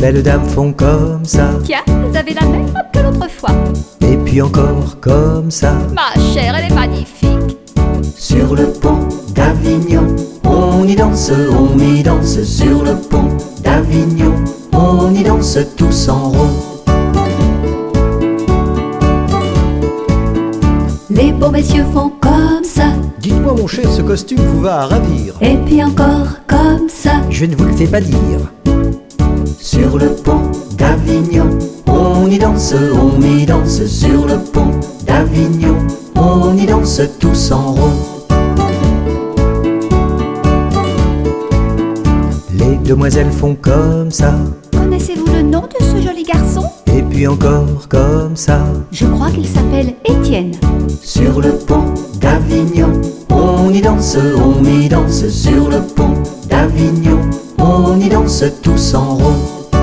belles dames font comme ça. Tiens, vous avez la même robe que l'autre fois. Et puis encore comme ça. Ma chère, elle est magnifique. Sur le pont d'Avignon, on y danse sur le pont d'Avignon, on y danse tous en rond. Les beaux messieurs font comme ça. Dites-moi mon cher, ce costume vous va à ravir. Et puis encore comme ça. Je ne vous le fais pas dire. Sur le pont d'Avignon, on y danse sur le pont d'Avignon, on y danse tous en rond. Les demoiselles font comme ça. Connaissez-vous le nom de ce joli garçon? Et puis encore comme ça. Je crois qu'il s'appelle Étienne. Sur le pont d'Avignon, on y danse sur le pont d'Avignon, on y danse tous en rond.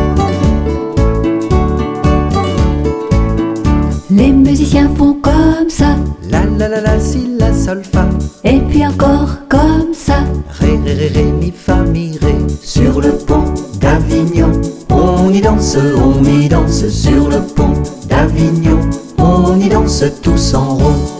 Les musiciens font comme ça. La si la sol fa. Et puis encore comme ça. Ré mi fa mi ré. Sur le pont d'Avignon, on y danse sur le pont d'Avignon, on y danse tous en rond.